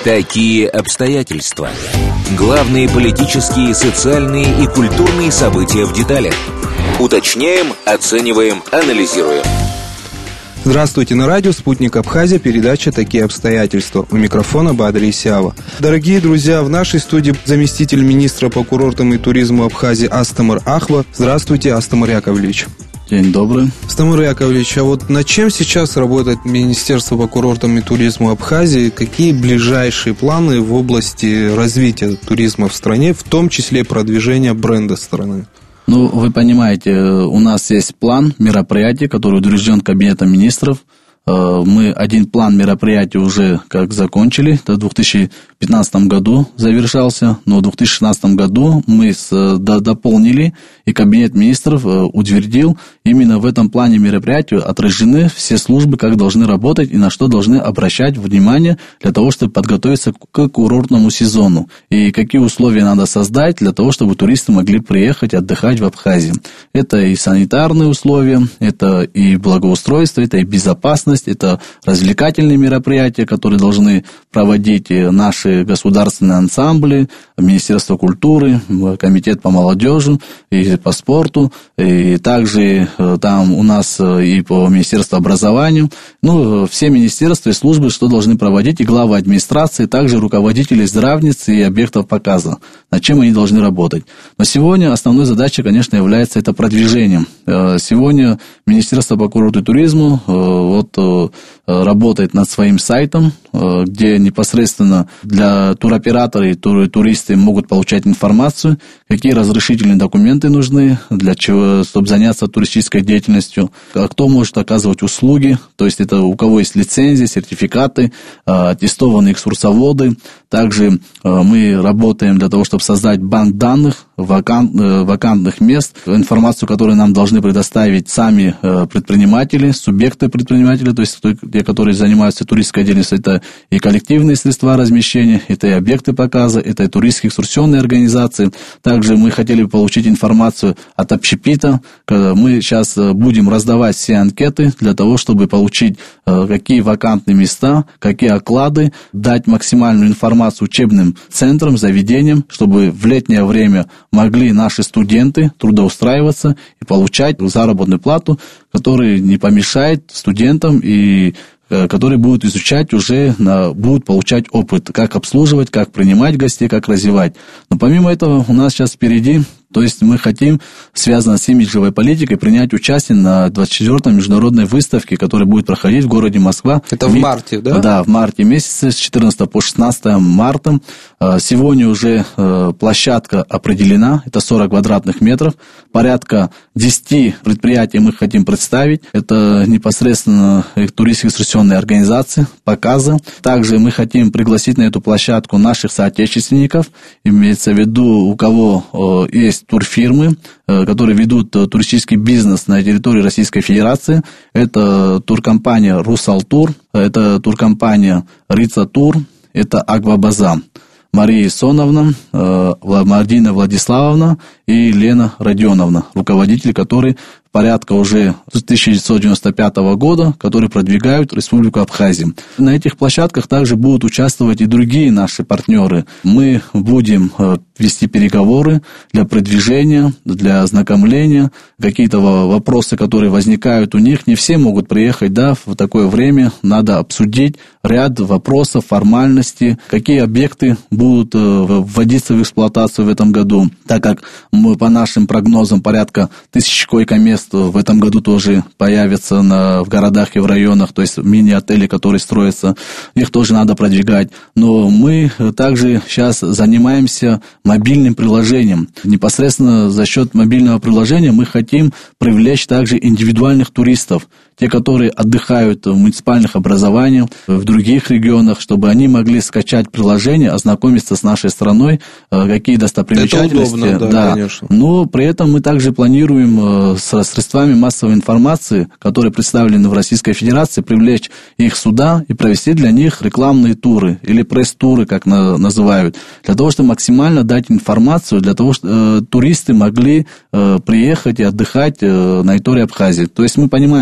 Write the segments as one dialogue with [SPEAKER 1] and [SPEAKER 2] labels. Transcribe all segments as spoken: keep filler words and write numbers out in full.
[SPEAKER 1] Такие обстоятельства. Главные политические, социальные и культурные события в деталях. Уточняем, оцениваем, анализируем.
[SPEAKER 2] Здравствуйте, на радио «Спутник Абхазия», передача «Такие обстоятельства». У микрофона Бадри Исяова. Дорогие друзья, в нашей студии заместитель министра по курортам и туризму Абхазии Астамыр Ахва. Здравствуйте, Астамыр Яковлевич.
[SPEAKER 3] День добрый.
[SPEAKER 2] Астамыр Яковлевич, а вот над чем сейчас работает Министерство по курортам и туризму Абхазии? Какие ближайшие планы в области развития туризма в стране, в том числе продвижения бренда страны?
[SPEAKER 3] Ну, вы понимаете, у нас есть план мероприятий, который утвержден Кабинетом министров. Мы один план мероприятий уже как закончили, это в две тысячи пятнадцатом году завершался, но в две тысячи шестнадцатом году мы с, до, дополнили, и Кабинет министров утвердил, именно в этом плане мероприятий отражены все службы, как должны работать и на что должны обращать внимание для того, чтобы подготовиться к курортному сезону, и какие условия надо создать для того, чтобы туристы могли приехать отдыхать в Абхазии. Это и санитарные условия, это и благоустройство, это и безопасность, это развлекательные мероприятия, которые должны проводить наши государственные ансамбли, Министерство культуры, Комитет по молодежи и по спорту, и также там у нас и по Министерству образования, ну, все министерства и службы, что должны проводить, и главы администрации, также руководители здравниц и объектов показа, над чем они должны работать. Но сегодня основной задачей, конечно, является это продвижением. Сегодня Министерство по курорту и туризму вот работает над своим сайтом, где непосредственно для туроператоров и туристы могут получать информацию, какие разрешительные документы нужны, для чего, чтобы заняться туристической деятельностью, кто может оказывать услуги, то есть это у кого есть лицензии, сертификаты, аттестованные экскурсоводы. Также мы работаем для того, чтобы создать банк данных вакант, вакантных мест, информацию, которую нам должны предоставить сами предприниматели, субъекты предпринимателей, то есть те, которые занимаются туристической деятельностью, это и коллективные средства размещения, это и объекты показа, это и туристские экскурсионные организации. Также мы хотели бы получить информацию от общепита. Мы сейчас будем раздавать все анкеты для того, чтобы получить, какие вакантные места, какие оклады, дать максимальную информацию учебным центрам, заведениям, чтобы в летнее время могли наши студенты трудоустраиваться и получать заработную плату, которая не помешает студентам и которые будут изучать уже, на, будут получать опыт, как обслуживать, как принимать гостей, как развивать. Но помимо этого у нас сейчас впереди, то есть мы хотим, связано с имиджевой политикой, принять участие на двадцать четвёртой международной выставке, которая будет проходить в городе Москва.
[SPEAKER 2] Это в марте, да?
[SPEAKER 3] Да, в марте месяце, с четырнадцатого по шестнадцатое марта. Сегодня уже площадка определена, это сорок квадратных метров, порядка десять предприятий мы хотим представить. Это непосредственно туристические экскурсионные организации, показы. Также мы хотим пригласить на эту площадку наших соотечественников, имеется в виду, у кого есть турфирмы, которые ведут туристический бизнес на территории Российской Федерации. Это туркомпания «Русалтур», это туркомпания «Рица Тур», это «Аквабаза». Мария Исоновна, Мардина Владиславовна и Лена Родионовна, руководители, которые порядка уже с тысяча девятьсот девяносто пятого года, которые продвигают Республику Абхазия. На этих площадках также будут участвовать и другие наши партнеры. Мы будем вести переговоры для продвижения, для ознакомления. Какие-то вопросы, которые возникают у них, не все могут приехать, да, в такое время. Надо обсудить ряд вопросов, формальностей, какие объекты будут вводиться в эксплуатацию в этом году, так как мы, по нашим прогнозам, порядка тысячи койко-мест в этом году тоже появятся на, в городах и в районах, то есть мини-отели, которые строятся, их тоже надо продвигать. Но мы также сейчас занимаемся мобильным приложением. Непосредственно за счет мобильного приложения мы хотим привлечь также индивидуальных туристов, те, которые отдыхают в муниципальных образованиях, в других регионах, чтобы они могли скачать приложение, ознакомиться с нашей страной, какие достопримечательности. Это удобно, да, конечно. Но при этом мы также планируем со средствами массовой информации, которые представлены в Российской Федерации, привлечь их сюда и провести для них рекламные туры или пресс-туры, как называют, для того, чтобы максимально дать информацию, для того, чтобы э, туристы могли э, приехать и отдыхать э, на территории Абхазии. То есть мы понимаем, что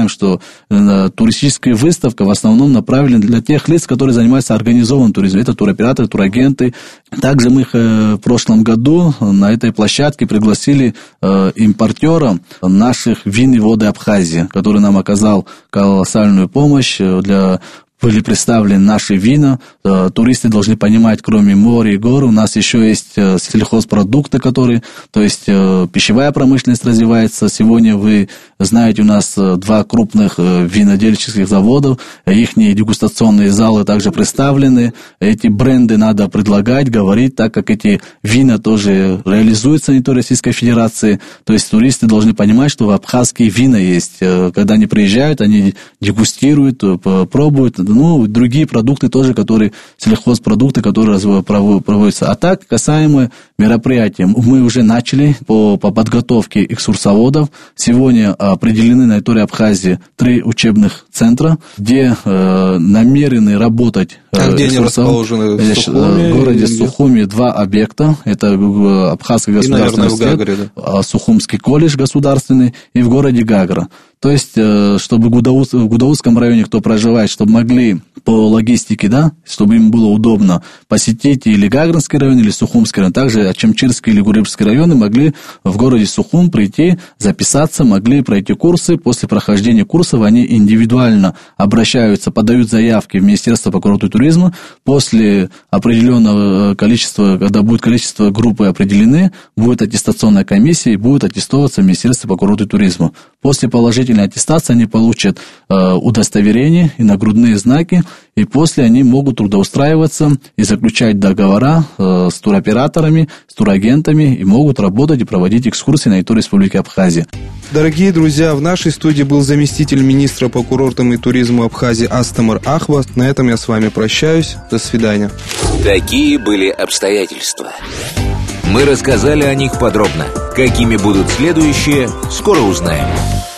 [SPEAKER 3] э, туристическая выставка в основном направлена для тех лиц, которые занимаются организованным туризмом. Это туроператоры, турагенты. Также мы э, в прошлом году на этой площадке пригласили э, импортера наших вин и воды Абхазии, который нам оказал колоссальную помощь для... Были представлены наши вина. Туристы должны понимать, кроме моря и гор, у нас еще есть сельхозпродукты, которые, то есть пищевая промышленность развивается. Сегодня вы знаете, у нас два крупных винодельческих заводов, их дегустационные залы также представлены. Эти бренды надо предлагать, говорить, так как эти вина тоже реализуются на территории Российской Федерации. То есть туристы должны понимать, что абхазские вина есть. Когда они приезжают, они дегустируют, пробуют. Ну, другие продукты тоже, которые, сельхозпродукты, которые проводятся. А так, касаемо мероприятий, мы уже начали по, по подготовке экскурсоводов. Сегодня определены на территории Абхазии три учебных центра, где э, намерены работать.
[SPEAKER 2] А где они расположены? В Сухуми?
[SPEAKER 3] В городе Сухуми два объекта. Это Абхазский государственный университет, да? Сухумский колледж государственный и в городе Гагра. То есть, чтобы в Гудаутском районе, кто проживает, чтобы могли по логистике, да, чтобы им было удобно посетить или Гагранский район, или Сухумский район, также Ачамчирский или Гурьевский районы могли в городе Сухум прийти, записаться, могли пройти курсы. После прохождения курсов они индивидуально обращаются, подают заявки в Министерство по курорту и туризму. После определенного количества, когда будет количество группы определены, будет аттестационная комиссия и будет аттестовываться в Министерстве по курорту и туризму. После положительной аттестации они получат э, удостоверение и нагрудные знаки, и после они могут трудоустраиваться и заключать договора э, с туроператорами, с турагентами, и могут работать и проводить экскурсии на территории Республики Абхазия.
[SPEAKER 2] Дорогие друзья, в нашей студии был заместитель министра по курортам и туризму Абхазии Астамар Ахва. На этом я с вами прощаюсь. До свидания.
[SPEAKER 1] Такие были обстоятельства. Мы рассказали о них подробно. Какими будут следующие, скоро узнаем.